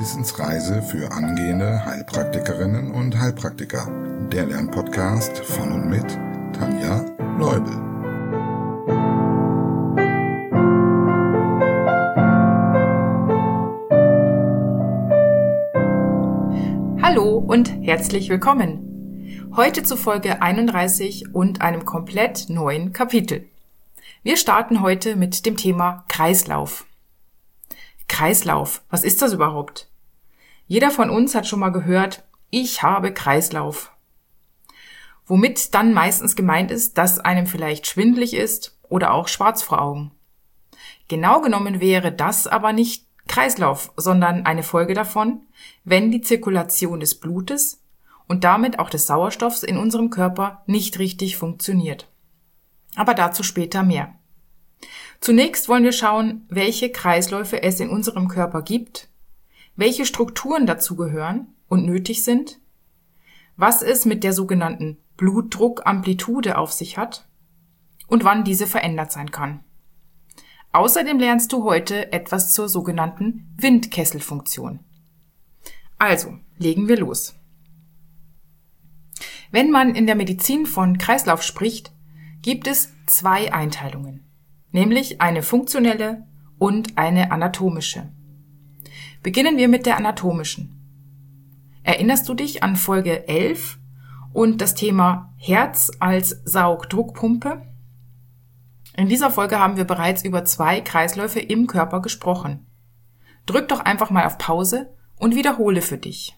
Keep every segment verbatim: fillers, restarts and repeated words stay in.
Wissensreise für angehende Heilpraktikerinnen und Heilpraktiker. Der Lernpodcast von und mit Tanja Leubel. Hallo und herzlich willkommen. Heute zu Folge einunddreißig und einem komplett neuen Kapitel. Wir starten heute mit dem Thema Kreislauf. Kreislauf, was ist das überhaupt? Jeder von uns hat schon mal gehört, ich habe Kreislauf. Womit dann meistens gemeint ist, dass einem vielleicht schwindelig ist oder auch schwarz vor Augen. Genau genommen wäre das aber nicht Kreislauf, sondern eine Folge davon, wenn die Zirkulation des Blutes und damit auch des Sauerstoffs in unserem Körper nicht richtig funktioniert. Aber dazu später mehr. Zunächst wollen wir schauen, welche Kreisläufe es in unserem Körper gibt, welche Strukturen dazu gehören und nötig sind, was es mit der sogenannten Blutdruckamplitude auf sich hat und wann diese verändert sein kann. Außerdem lernst du heute etwas zur sogenannten Windkesselfunktion. Also, legen wir los. Wenn man in der Medizin von Kreislauf spricht, gibt es zwei Einteilungen, nämlich eine funktionelle und eine anatomische. Beginnen wir mit der anatomischen. Erinnerst du dich an Folge elf und das Thema Herz als Saugdruckpumpe? In dieser Folge haben wir bereits über zwei Kreisläufe im Körper gesprochen. Drück doch einfach mal auf Pause und wiederhole für dich.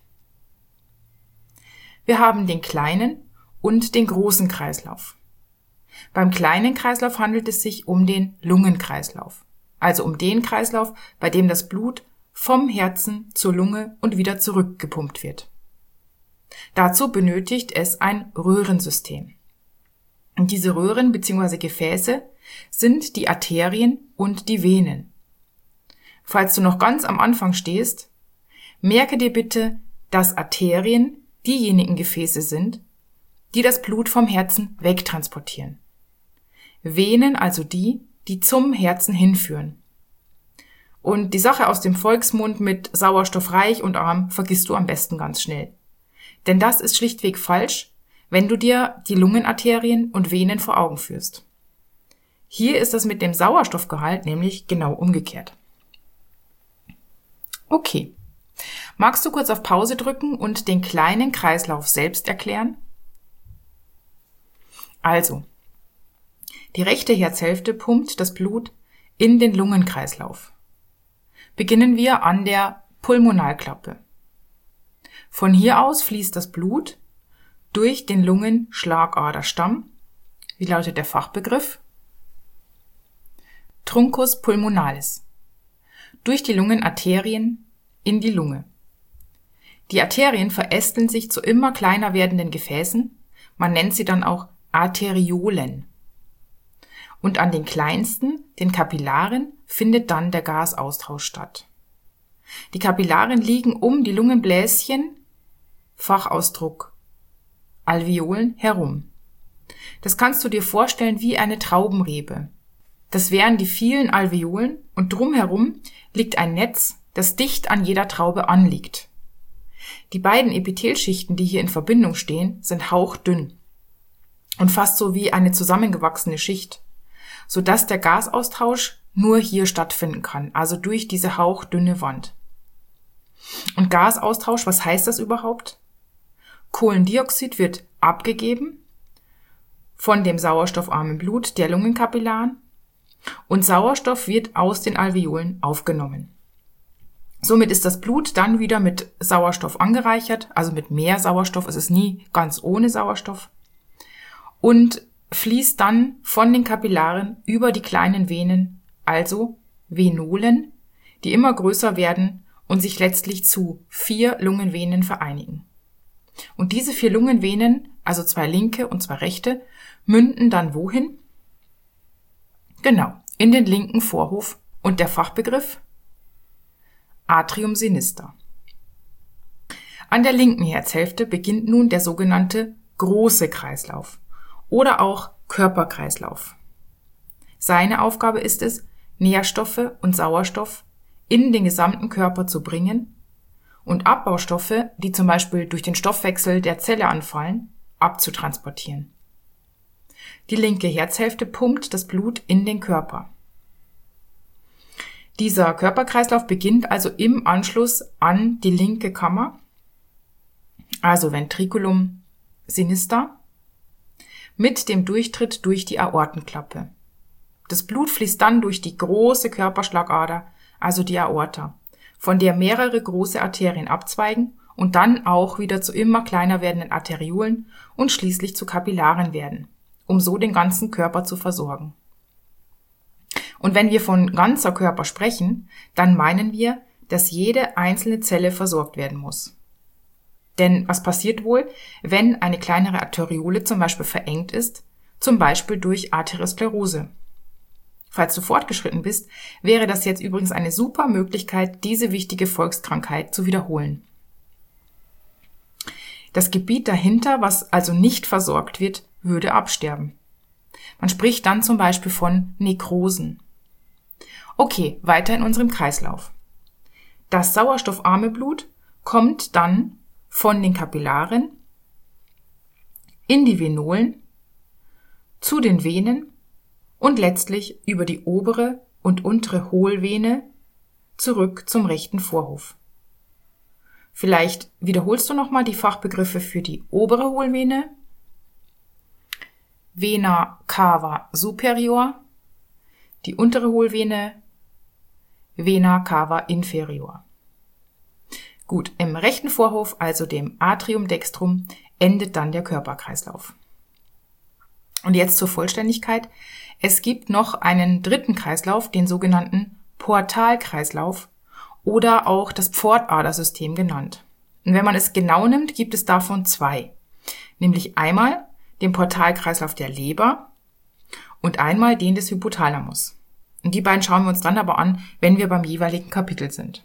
Wir haben den kleinen und den großen Kreislauf. Beim kleinen Kreislauf handelt es sich um den Lungenkreislauf, also um den Kreislauf, bei dem das Blut vom Herzen zur Lunge und wieder zurückgepumpt wird. Dazu benötigt es ein Röhrensystem. Und diese Röhren bzw. Gefäße sind die Arterien und die Venen. Falls du noch ganz am Anfang stehst, merke dir bitte, dass Arterien diejenigen Gefäße sind, die das Blut vom Herzen wegtransportieren. Venen also die, die zum Herzen hinführen. Und die Sache aus dem Volksmund mit sauerstoffreich und arm vergisst du am besten ganz schnell. Denn das ist schlichtweg falsch, wenn du dir die Lungenarterien und Venen vor Augen führst. Hier ist das mit dem Sauerstoffgehalt nämlich genau umgekehrt. Okay. Magst du kurz auf Pause drücken und den kleinen Kreislauf selbst erklären? Also, die rechte Herzhälfte pumpt das Blut in den Lungenkreislauf. Beginnen wir an der Pulmonalklappe. Von hier aus fließt das Blut durch den Lungenschlagaderstamm. Wie lautet der Fachbegriff? Truncus pulmonalis. Durch die Lungenarterien in die Lunge. Die Arterien verästeln sich zu immer kleiner werdenden Gefäßen. Man nennt sie dann auch Arteriolen. Und an den kleinsten, den Kapillaren, findet dann der Gasaustausch statt. Die Kapillaren liegen um die Lungenbläschen, Fachausdruck Alveolen, herum. Das kannst du dir vorstellen wie eine Traubenrebe. Das wären die vielen Alveolen und drumherum liegt ein Netz, das dicht an jeder Traube anliegt. Die beiden Epithelschichten, die hier in Verbindung stehen, sind hauchdünn und fast so wie eine zusammengewachsene Schicht, sodass der Gasaustausch nur hier stattfinden kann, also durch diese hauchdünne Wand. Und Gasaustausch, was heißt das überhaupt? Kohlendioxid wird abgegeben von dem sauerstoffarmen Blut der Lungenkapillaren und Sauerstoff wird aus den Alveolen aufgenommen. Somit ist das Blut dann wieder mit Sauerstoff angereichert, also mit mehr Sauerstoff, es ist nie ganz ohne Sauerstoff, und fließt dann von den Kapillaren über die kleinen Venen, also Venolen, die immer größer werden und sich letztlich zu vier Lungenvenen vereinigen. Und diese vier Lungenvenen, also zwei linke und zwei rechte, münden dann wohin? Genau, in den linken Vorhof und der Fachbegriff? Atrium sinister. An der linken Herzhälfte beginnt nun der sogenannte große Kreislauf oder auch Körperkreislauf. Seine Aufgabe ist es, Nährstoffe und Sauerstoff in den gesamten Körper zu bringen und Abbaustoffe, die zum Beispiel durch den Stoffwechsel der Zelle anfallen, abzutransportieren. Die linke Herzhälfte pumpt das Blut in den Körper. Dieser Körperkreislauf beginnt also im Anschluss an die linke Kammer, also Ventriculum sinister, mit dem Durchtritt durch die Aortenklappe. Das Blut fließt dann durch die große Körperschlagader, also die Aorta, von der mehrere große Arterien abzweigen und dann auch wieder zu immer kleiner werdenden Arteriolen und schließlich zu Kapillaren werden, um so den ganzen Körper zu versorgen. Und wenn wir von ganzer Körper sprechen, dann meinen wir, dass jede einzelne Zelle versorgt werden muss. Denn was passiert wohl, wenn eine kleinere Arteriole zum Beispiel verengt ist, zum Beispiel durch Arteriosklerose? Falls du fortgeschritten bist, wäre das jetzt übrigens eine super Möglichkeit, diese wichtige Volkskrankheit zu wiederholen. Das Gebiet dahinter, was also nicht versorgt wird, würde absterben. Man spricht dann zum Beispiel von Nekrosen. Okay, weiter in unserem Kreislauf. Das sauerstoffarme Blut kommt dann von den Kapillaren in die Venolen, zu den Venen und letztlich über die obere und untere Hohlvene zurück zum rechten Vorhof. Vielleicht wiederholst du nochmal die Fachbegriffe für die obere Hohlvene: Vena cava superior, die untere Hohlvene Vena cava inferior. Gut, im rechten Vorhof, also dem Atrium dextrum, endet dann der Körperkreislauf. Und jetzt zur Vollständigkeit. Es gibt noch einen dritten Kreislauf, den sogenannten Portalkreislauf oder auch das Pfortadersystem genannt. Und wenn man es genau nimmt, gibt es davon zwei. Nämlich einmal den Portalkreislauf der Leber und einmal den des Hypothalamus. Und die beiden schauen wir uns dann aber an, wenn wir beim jeweiligen Kapitel sind.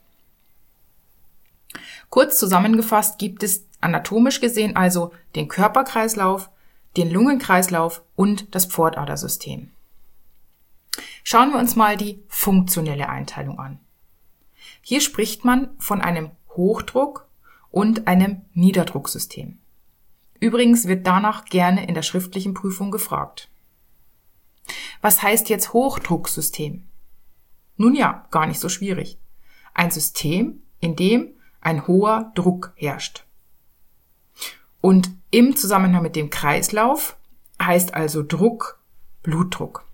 Kurz zusammengefasst gibt es anatomisch gesehen also den Körperkreislauf, den Lungenkreislauf und das Pfortadersystem. Schauen wir uns mal die funktionelle Einteilung an. Hier spricht man von einem Hochdruck- und einem Niederdrucksystem. Übrigens wird danach gerne in der schriftlichen Prüfung gefragt. Was heißt jetzt Hochdrucksystem? Nun ja, gar nicht so schwierig. Ein System, in dem ein hoher Druck herrscht. Und im Zusammenhang mit dem Kreislauf heißt also Druck Blutdruck.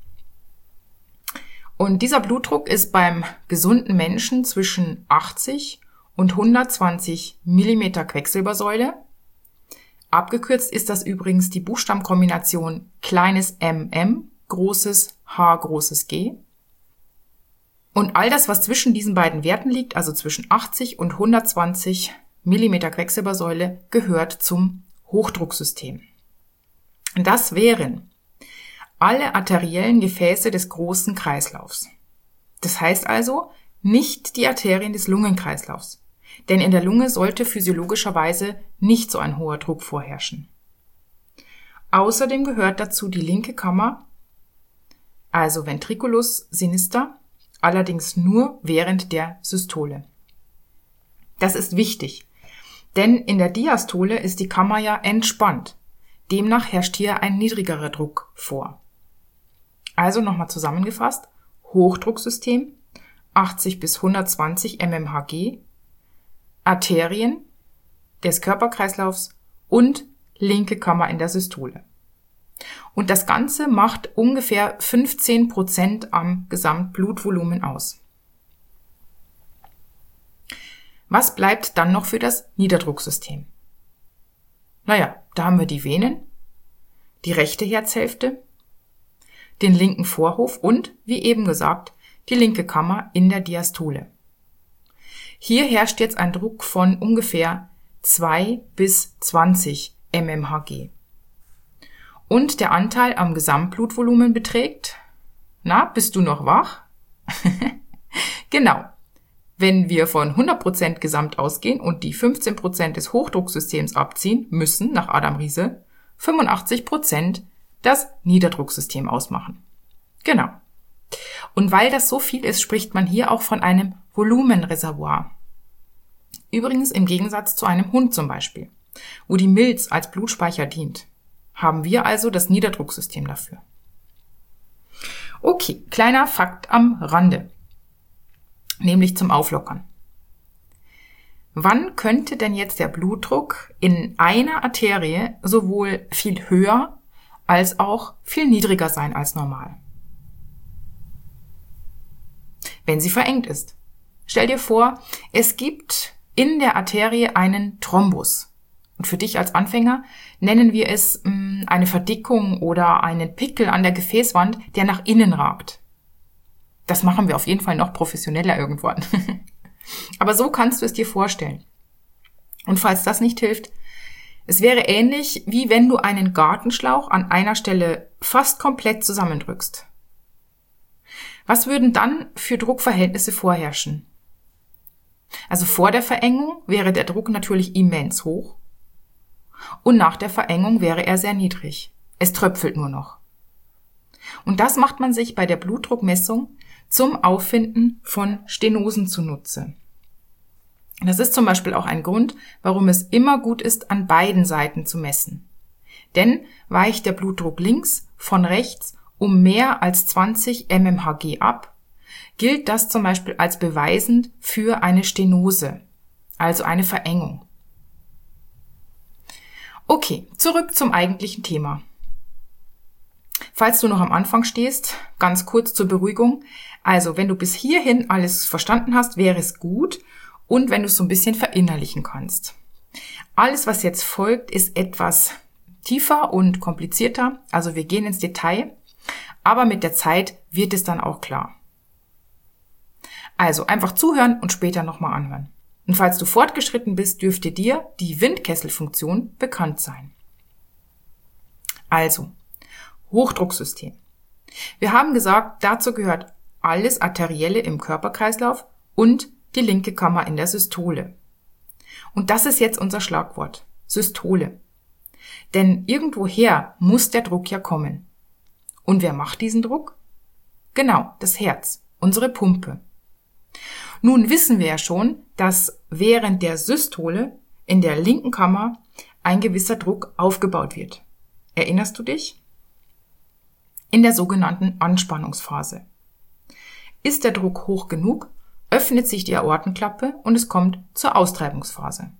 Und dieser Blutdruck ist beim gesunden Menschen zwischen achtzig und hundertzwanzig Millimeter Quecksilbersäule. Abgekürzt ist das übrigens die Buchstabenkombination kleines mm, großes H, großes G. Und all das, was zwischen diesen beiden Werten liegt, also zwischen achtzig und hundertzwanzig Millimeter Quecksilbersäule, gehört zum Hochdrucksystem. Das wären alle arteriellen Gefäße des großen Kreislaufs. Das heißt also nicht die Arterien des Lungenkreislaufs, denn in der Lunge sollte physiologischerweise nicht so ein hoher Druck vorherrschen. Außerdem gehört dazu die linke Kammer, also Ventriculus sinister, allerdings nur während der Systole. Das ist wichtig, denn in der Diastole ist die Kammer ja entspannt. Demnach herrscht hier ein niedrigerer Druck vor. Also nochmal zusammengefasst: Hochdrucksystem, achtzig bis hundertzwanzig Millimeter Hg, Arterien des Körperkreislaufs und linke Kammer in der Systole. Und das Ganze macht ungefähr fünfzehn Prozent am Gesamtblutvolumen aus. Was bleibt dann noch für das Niederdrucksystem? Naja, da haben wir die Venen, die rechte Herzhälfte, den linken Vorhof und, wie eben gesagt, die linke Kammer in der Diastole. Hier herrscht jetzt ein Druck von ungefähr zwei bis zwanzig Millimeter Hg. Und der Anteil am Gesamtblutvolumen beträgt, na, bist du noch wach? Genau. Wenn wir von hundert Prozent Gesamt ausgehen und die fünfzehn Prozent des Hochdrucksystems abziehen, müssen, nach Adam Riese, fünfundachtzig Prozent das Niederdrucksystem ausmachen. Genau. Und weil das so viel ist, spricht man hier auch von einem Volumenreservoir. Übrigens im Gegensatz zu einem Hund zum Beispiel, wo die Milz als Blutspeicher dient, haben wir also das Niederdrucksystem dafür. Okay, kleiner Fakt am Rande, nämlich zum Auflockern. Wann könnte denn jetzt der Blutdruck in einer Arterie sowohl viel höher als auch viel niedriger sein als normal? Wenn sie verengt ist. Stell dir vor, es gibt in der Arterie einen Thrombus. Und für dich als Anfänger nennen wir es mh, eine Verdickung oder einen Pickel an der Gefäßwand, der nach innen ragt. Das machen wir auf jeden Fall noch professioneller irgendwann. Aber so kannst du es dir vorstellen. Und falls das nicht hilft, es wäre ähnlich, wie wenn du einen Gartenschlauch an einer Stelle fast komplett zusammendrückst. Was würden dann für Druckverhältnisse vorherrschen? Also vor der Verengung wäre der Druck natürlich immens hoch und nach der Verengung wäre er sehr niedrig. Es tröpfelt nur noch. Und das macht man sich bei der Blutdruckmessung zum Auffinden von Stenosen zunutze. Das ist zum Beispiel auch ein Grund, warum es immer gut ist, an beiden Seiten zu messen. Denn weicht der Blutdruck links von rechts um mehr als zwanzig Millimeter Merkur ab, gilt das zum Beispiel als beweisend für eine Stenose, also eine Verengung. Okay, zurück zum eigentlichen Thema. Falls du noch am Anfang stehst, ganz kurz zur Beruhigung. Also, wenn du bis hierhin alles verstanden hast, wäre es gut und wenn du es so ein bisschen verinnerlichen kannst. Alles, was jetzt folgt, ist etwas tiefer und komplizierter. Also wir gehen ins Detail, aber mit der Zeit wird es dann auch klar. Also einfach zuhören und später nochmal anhören. Und falls du fortgeschritten bist, dürfte dir die Windkesselfunktion bekannt sein. Also, Hochdrucksystem. Wir haben gesagt, dazu gehört alles Arterielle im Körperkreislauf und die linke Kammer in der Systole. Und das ist jetzt unser Schlagwort, Systole. Denn irgendwoher muss der Druck ja kommen. Und wer macht diesen Druck? Genau, das Herz, unsere Pumpe. Nun wissen wir ja schon, dass während der Systole in der linken Kammer ein gewisser Druck aufgebaut wird. Erinnerst du dich? In der sogenannten Anspannungsphase. Ist der Druck hoch genug, öffnet sich die Aortenklappe und es kommt zur Austreibungsphase.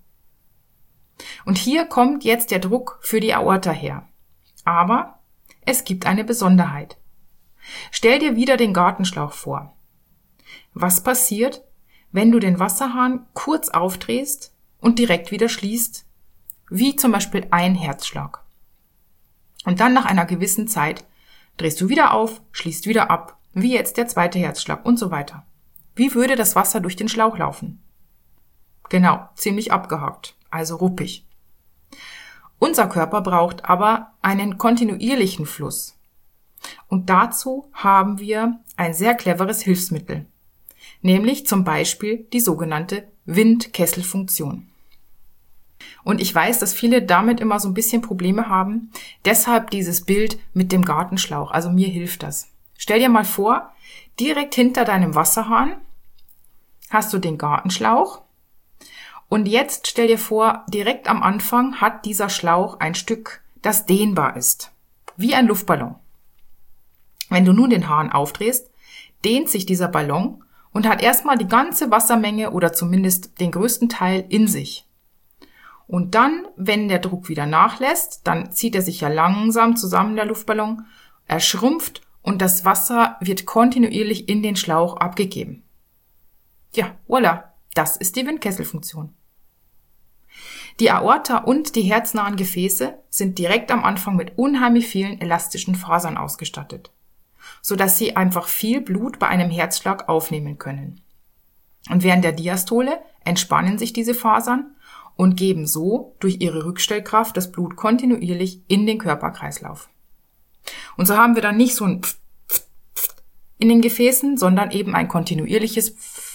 Und hier kommt jetzt der Druck für die Aorta her. Aber es gibt eine Besonderheit. Stell dir wieder den Gartenschlauch vor. Was passiert, wenn du den Wasserhahn kurz aufdrehst und direkt wieder schließt, wie zum Beispiel ein Herzschlag? Und dann nach einer gewissen Zeit drehst du wieder auf, schließt wieder ab, wie jetzt der zweite Herzschlag und so weiter. Wie würde das Wasser durch den Schlauch laufen? Genau, ziemlich abgehakt, also ruppig. Unser Körper braucht aber einen kontinuierlichen Fluss. Und dazu haben wir ein sehr cleveres Hilfsmittel, nämlich zum Beispiel die sogenannte Windkesselfunktion. Und ich weiß, dass viele damit immer so ein bisschen Probleme haben, deshalb dieses Bild mit dem Gartenschlauch, also mir hilft das. Stell dir mal vor, direkt hinter deinem Wasserhahn hast du den Gartenschlauch und jetzt stell dir vor, direkt am Anfang hat dieser Schlauch ein Stück, das dehnbar ist, wie ein Luftballon. Wenn du nun den Hahn aufdrehst, dehnt sich dieser Ballon und hat erstmal die ganze Wassermenge oder zumindest den größten Teil in sich. Und dann, wenn der Druck wieder nachlässt, dann zieht er sich ja langsam zusammen, der Luftballon, er schrumpft und das Wasser wird kontinuierlich in den Schlauch abgegeben. Ja, voilà, das ist die Windkesselfunktion. Die Aorta und die herznahen Gefäße sind direkt am Anfang mit unheimlich vielen elastischen Fasern ausgestattet, sodass sie einfach viel Blut bei einem Herzschlag aufnehmen können. Und während der Diastole entspannen sich diese Fasern und geben so durch ihre Rückstellkraft das Blut kontinuierlich in den Körperkreislauf. Und so haben wir dann nicht so ein Pft, Pft, Pft in den Gefäßen, sondern eben ein kontinuierliches Pft,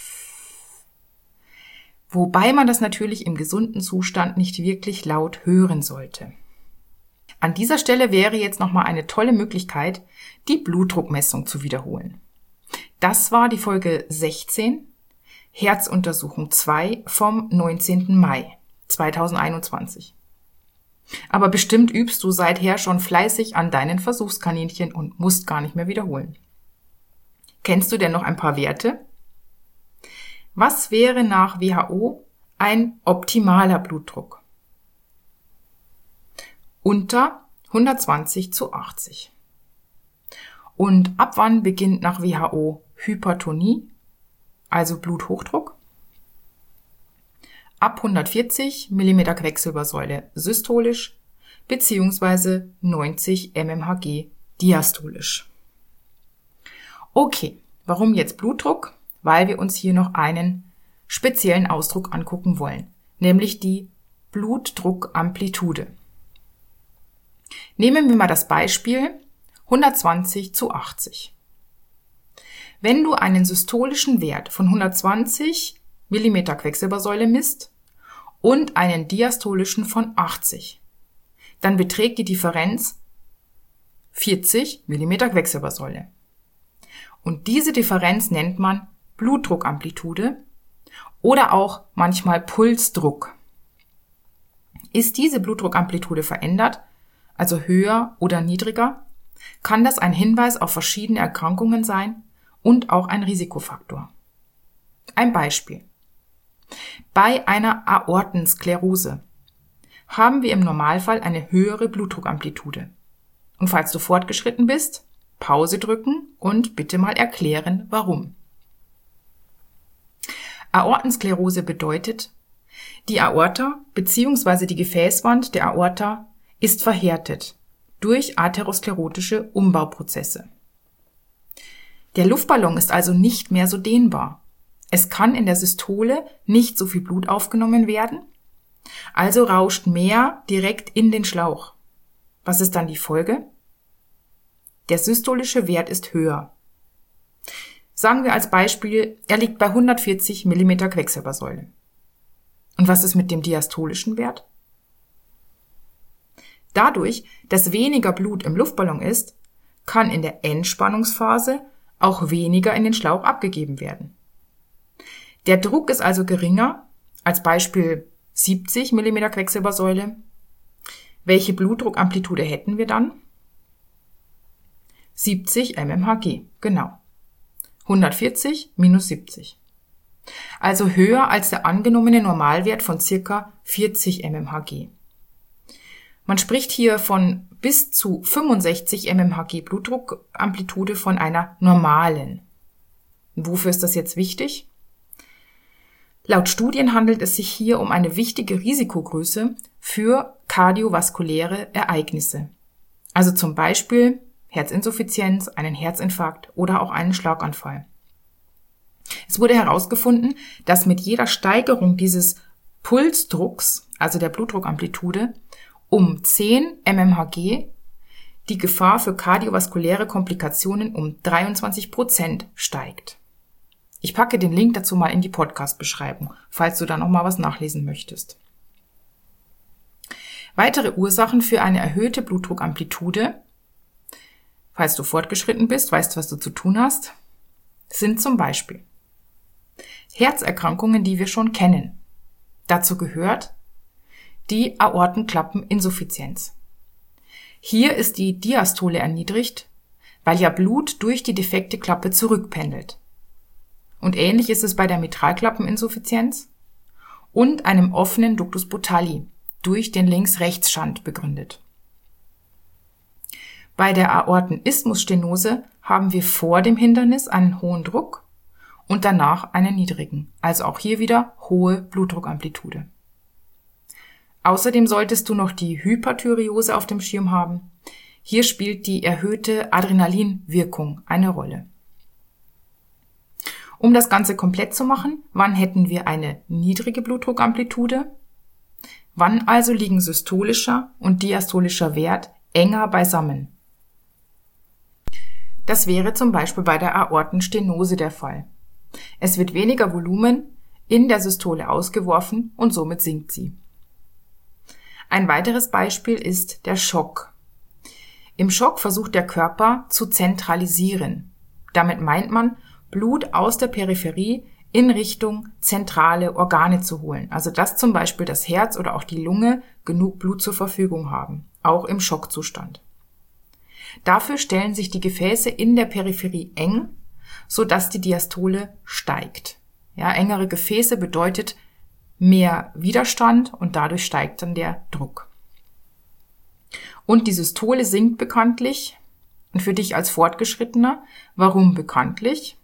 wobei man das natürlich im gesunden Zustand nicht wirklich laut hören sollte. An dieser Stelle wäre jetzt nochmal eine tolle Möglichkeit, die Blutdruckmessung zu wiederholen. Das war die Folge sechzehn. Herzuntersuchung zwei vom neunzehnten Mai zweitausendeinundzwanzig. Aber bestimmt übst du seither schon fleißig an deinen Versuchskaninchen und musst gar nicht mehr wiederholen. Kennst du denn noch ein paar Werte? Was wäre nach W H O ein optimaler Blutdruck? Unter hundertzwanzig zu achtzig. Und ab wann beginnt nach W H O Hypertonie, also Bluthochdruck? Ab hundertvierzig Millimeter Quecksilbersäule systolisch bzw. neunzig Mmhg diastolisch. Okay, warum jetzt Blutdruck? Weil wir uns hier noch einen speziellen Ausdruck angucken wollen, nämlich die Blutdruckamplitude. Nehmen wir mal das Beispiel hundertzwanzig zu achtzig. Wenn du einen systolischen Wert von hundertzwanzig Millimeter Quecksilbersäule misst und einen diastolischen von achtzig, dann beträgt die Differenz vierzig Millimeter Quecksilbersäule. Und diese Differenz nennt man Blutdruckamplitude oder auch manchmal Pulsdruck. Ist diese Blutdruckamplitude verändert, also höher oder niedriger, kann das ein Hinweis auf verschiedene Erkrankungen sein und auch ein Risikofaktor. Ein Beispiel. Bei einer Aortensklerose haben wir im Normalfall eine höhere Blutdruckamplitude. Und falls du fortgeschritten bist, Pause drücken und bitte mal erklären, warum. Aortensklerose bedeutet, die Aorta bzw. die Gefäßwand der Aorta ist verhärtet durch atherosklerotische Umbauprozesse. Der Luftballon ist also nicht mehr so dehnbar. Es kann in der Systole nicht so viel Blut aufgenommen werden, also rauscht mehr direkt in den Schlauch. Was ist dann die Folge? Der systolische Wert ist höher. Sagen wir als Beispiel, er liegt bei hundertvierzig Millimeter Quecksilbersäule. Und was ist mit dem diastolischen Wert? Dadurch, dass weniger Blut im Luftballon ist, kann in der Entspannungsphase auch weniger in den Schlauch abgegeben werden. Der Druck ist also geringer, als Beispiel siebzig Millimeter Quecksilbersäule. Welche Blutdruckamplitude hätten wir dann? siebzig Mmhg, genau. hundertvierzig minus siebzig. Also höher als der angenommene Normalwert von ca. vierzig Mmhg. Man spricht hier von bis zu fünfundsechzig Mmhg Blutdruckamplitude von einer normalen. Wofür ist das jetzt wichtig? Laut Studien handelt es sich hier um eine wichtige Risikogröße für kardiovaskuläre Ereignisse. Also zum Beispiel Herzinsuffizienz, einen Herzinfarkt oder auch einen Schlaganfall. Es wurde herausgefunden, dass mit jeder Steigerung dieses Pulsdrucks, also der Blutdruckamplitude, um zehn Mmhg die Gefahr für kardiovaskuläre Komplikationen um dreiundzwanzig Prozent steigt. Ich packe den Link dazu mal in die Podcast-Beschreibung, falls du da noch mal was nachlesen möchtest. Weitere Ursachen für eine erhöhte Blutdruckamplitude, falls du fortgeschritten bist, weißt, was du zu tun hast, sind zum Beispiel Herzerkrankungen, die wir schon kennen. Dazu gehört die Aortenklappeninsuffizienz. Hier ist die Diastole erniedrigt, weil ja Blut durch die defekte Klappe zurückpendelt. Und ähnlich ist es bei der Mitralklappeninsuffizienz und einem offenen Ductus Botali durch den Links-Rechts-Schand begründet. Bei der Aortenisthmusstenose haben wir vor dem Hindernis einen hohen Druck und danach einen niedrigen, also auch hier wieder hohe Blutdruckamplitude. Außerdem solltest du noch die Hyperthyreose auf dem Schirm haben. Hier spielt die erhöhte Adrenalinwirkung eine Rolle. Um das Ganze komplett zu machen, wann hätten wir eine niedrige Blutdruckamplitude? Wann also liegen systolischer und diastolischer Wert enger beisammen? Das wäre zum Beispiel bei der Aortenstenose der Fall. Es wird weniger Volumen in der Systole ausgeworfen und somit sinkt sie. Ein weiteres Beispiel ist der Schock. Im Schock versucht der Körper zu zentralisieren. Damit meint man, Blut aus der Peripherie in Richtung zentrale Organe zu holen. Also dass zum Beispiel das Herz oder auch die Lunge genug Blut zur Verfügung haben, auch im Schockzustand. Dafür stellen sich die Gefäße in der Peripherie eng, sodass die Diastole steigt. Ja, engere Gefäße bedeutet mehr Widerstand und dadurch steigt dann der Druck. Und die Systole sinkt bekanntlich. Und für dich als Fortgeschrittener, warum bekanntlich?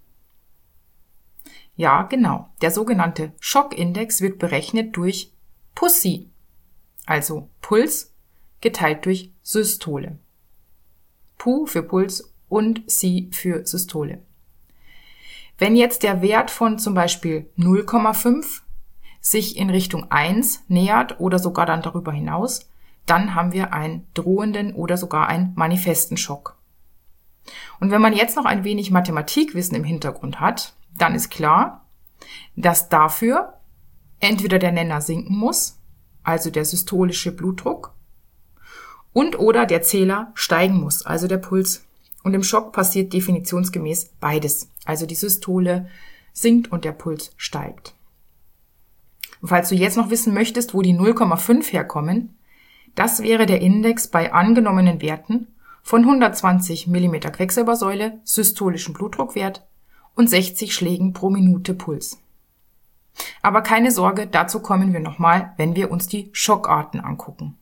Ja, genau. Der sogenannte Schockindex wird berechnet durch P U S I, also Puls geteilt durch Systole. P U für Puls und S I für Systole. Wenn jetzt der Wert von zum Beispiel null Komma fünf sich in Richtung eins nähert oder sogar dann darüber hinaus, dann haben wir einen drohenden oder sogar einen manifesten Schock. Und wenn man jetzt noch ein wenig Mathematikwissen im Hintergrund hat, dann ist klar, dass dafür entweder der Nenner sinken muss, also der systolische Blutdruck, und oder der Zähler steigen muss, also der Puls. Und im Schock passiert definitionsgemäß beides, also die Systole sinkt und der Puls steigt. Und falls du jetzt noch wissen möchtest, wo die null Komma fünf herkommen, das wäre der Index bei angenommenen Werten von hundertzwanzig Millimeter Quecksilbersäule, systolischen Blutdruckwert und sechzig Schlägen pro Minute Puls. Aber keine Sorge, dazu kommen wir nochmal, wenn wir uns die Schockarten angucken.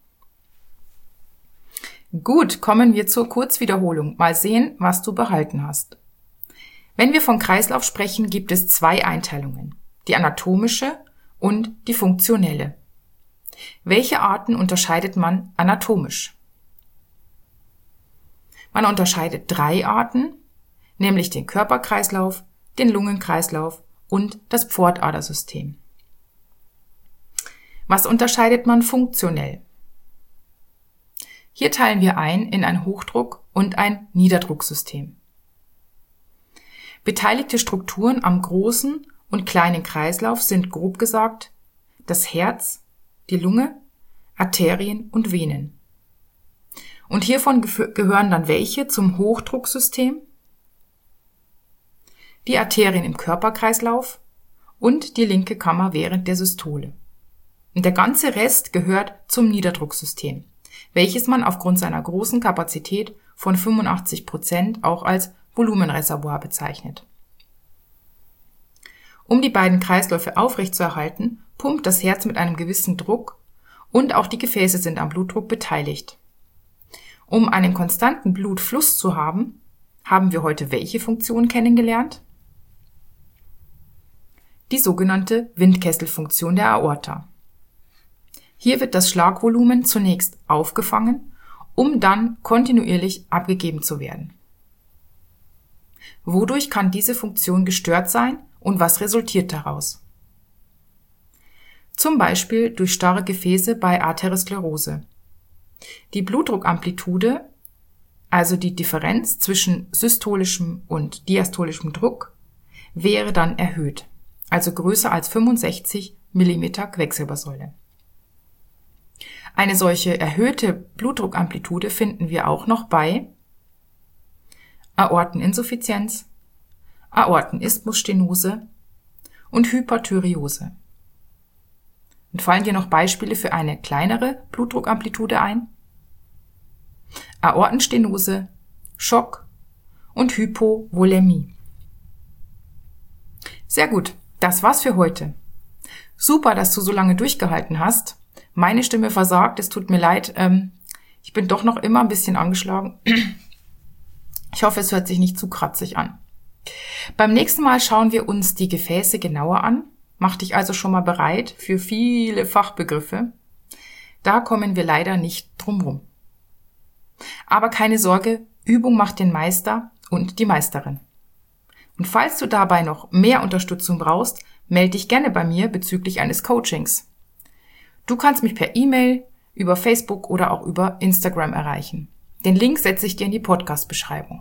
Gut, kommen wir zur Kurzwiederholung. Mal sehen, was du behalten hast. Wenn wir von Kreislauf sprechen, gibt es zwei Einteilungen, die anatomische und die funktionelle. Welche Arten unterscheidet man anatomisch? Man unterscheidet drei Arten, nämlich den Körperkreislauf, den Lungenkreislauf und das Pfortadersystem. Was unterscheidet man funktionell? Hier teilen wir ein in ein Hochdruck- und ein Niederdrucksystem. Beteiligte Strukturen am großen und kleinen Kreislauf sind grob gesagt das Herz, die Lunge, Arterien und Venen. Und hiervon gehören dann welche zum Hochdrucksystem? Die Arterien im Körperkreislauf und die linke Kammer während der Systole. Und der ganze Rest gehört zum Niederdrucksystem, welches man aufgrund seiner großen Kapazität von fünfundachtzig Prozent auch als Volumenreservoir bezeichnet. Um die beiden Kreisläufe aufrechtzuerhalten, pumpt das Herz mit einem gewissen Druck und auch die Gefäße sind am Blutdruck beteiligt. Um einen konstanten Blutfluss zu haben, haben wir heute welche Funktion kennengelernt? Die sogenannte Windkesselfunktion der Aorta. Hier wird das Schlagvolumen zunächst aufgefangen, um dann kontinuierlich abgegeben zu werden. Wodurch kann diese Funktion gestört sein und was resultiert daraus? Zum Beispiel durch starre Gefäße bei Arteriosklerose. Die Blutdruckamplitude, also die Differenz zwischen systolischem und diastolischem Druck, wäre dann erhöht, also größer als fünfundsechzig Millimeter Quecksilbersäule. Eine solche erhöhte Blutdruckamplitude finden wir auch noch bei Aorteninsuffizienz, Aortenisthmusstenose und Hyperthyreose. Und fallen dir noch Beispiele für eine kleinere Blutdruckamplitude ein? Aortenstenose, Schock und Hypovolämie. Sehr gut, das war's für heute. Super, dass du so lange durchgehalten hast. Meine Stimme versagt, es tut mir leid. Ähm, ich bin doch noch immer ein bisschen angeschlagen. Ich hoffe, es hört sich nicht zu kratzig an. Beim nächsten Mal schauen wir uns die Gefäße genauer an. Mach dich also schon mal bereit für viele Fachbegriffe. Da kommen wir leider nicht drum rum. Aber keine Sorge, Übung macht den Meister und die Meisterin. Und falls du dabei noch mehr Unterstützung brauchst, melde dich gerne bei mir bezüglich eines Coachings. Du kannst mich per E-Mail, über Facebook oder auch über Instagram erreichen. Den Link setze ich dir in die Podcast-Beschreibung.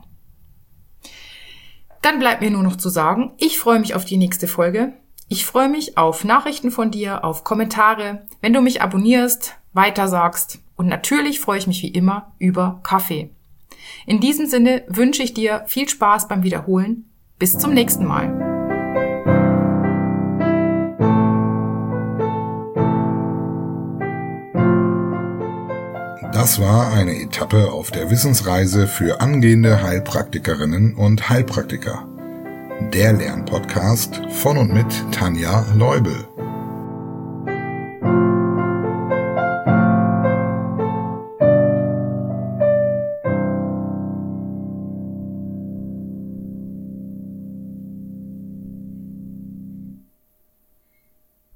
Dann bleibt mir nur noch zu sagen, ich freue mich auf die nächste Folge. Ich freue mich auf Nachrichten von dir, auf Kommentare, wenn du mich abonnierst, weitersagst und natürlich freue ich mich wie immer über Kaffee. In diesem Sinne wünsche ich dir viel Spaß beim Wiederholen. Bis zum nächsten Mal. Das war eine Etappe auf der Wissensreise für angehende Heilpraktikerinnen und Heilpraktiker. Der Lernpodcast von und mit Tanja Leubel.